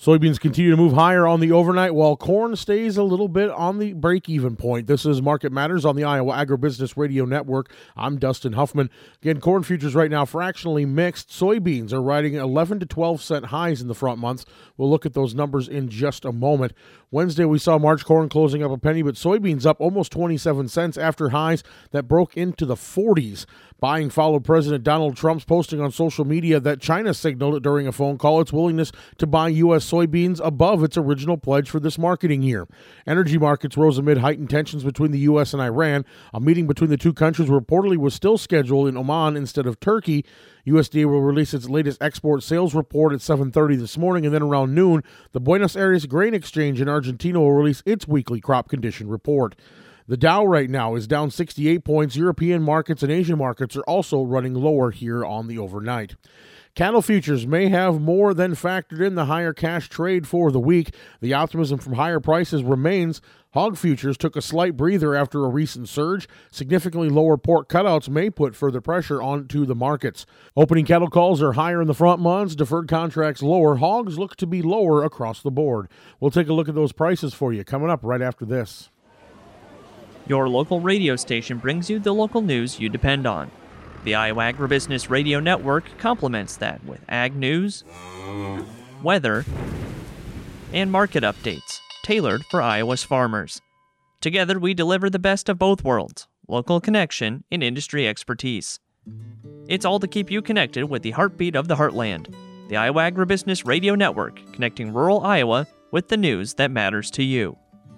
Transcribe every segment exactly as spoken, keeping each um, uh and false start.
Soybeans continue to move higher on the overnight, while corn stays a little bit on the break-even point. This is Market Matters on the Iowa Agribusiness Radio Network. I'm Dustin Huffman. Again, corn futures right now fractionally mixed. Soybeans are riding eleven to twelve cent highs in the front months. We'll look at those numbers in just a moment. Wednesday, we saw March corn closing up a penny, but soybeans up almost twenty-seven cents after highs that broke into the forties. Buying followed President Donald Trump's posting on social media that China signaled during a phone call its willingness to buy U S soybeans above its original pledge for this marketing year. Energy markets rose amid heightened tensions between the U S and Iran. A meeting between the two countries reportedly was still scheduled in Oman instead of Turkey. U S D A will release its latest export sales report at seven thirty this morning, and then around noon, the Buenos Aires Grain Exchange in Argentina will release its weekly crop condition report. The Dow right now is down sixty-eight points. European markets and Asian markets are also running lower here on the overnight. Cattle futures may have more than factored in the higher cash trade for the week. The optimism from higher prices remains. Hog futures took a slight breather after a recent surge. Significantly lower pork cutouts may put further pressure onto the markets. Opening cattle calls are higher in the front months. Deferred contracts lower. Hogs look to be lower across the board. We'll take a look at those prices for you coming up right after this. Your local radio station brings you the local news you depend on. The Iowa Agribusiness Radio Network complements that with ag news, weather, and market updates tailored for Iowa's farmers. Together, we deliver the best of both worlds, local connection and industry expertise. It's all to keep you connected with the heartbeat of the heartland. The Iowa Agribusiness Radio Network, connecting rural Iowa with the news that matters to you.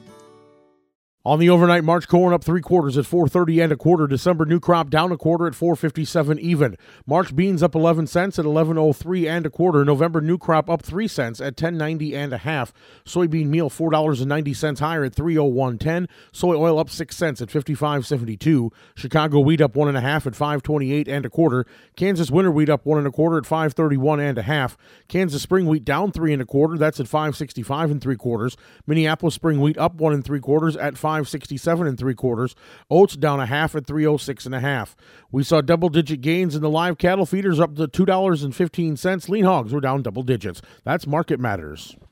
On the overnight, March corn up three quarters at four thirty and a quarter. December new crop down a quarter at four fifty-seven even. March beans up eleven cents at eleven oh three and a quarter. November new crop up three cents at ten ninety and a half. Soybean meal four dollars and ninety cents higher at three oh one ten. Soy oil up six cents at fifty-five seventy-two. Chicago wheat up one and a half at five twenty-eight and a quarter. Kansas winter wheat up one and a quarter at five thirty-one and a half. Kansas spring wheat down three and a quarter. That's at five sixty-five and three quarters. Minneapolis spring wheat up one and three quarters at five sixty-seven and three quarters. Oats down a half at three oh six and a half. We saw double-digit gains in the live cattle feeders up to two dollars and fifteen cents. Lean hogs were down double digits. That's Market Matters.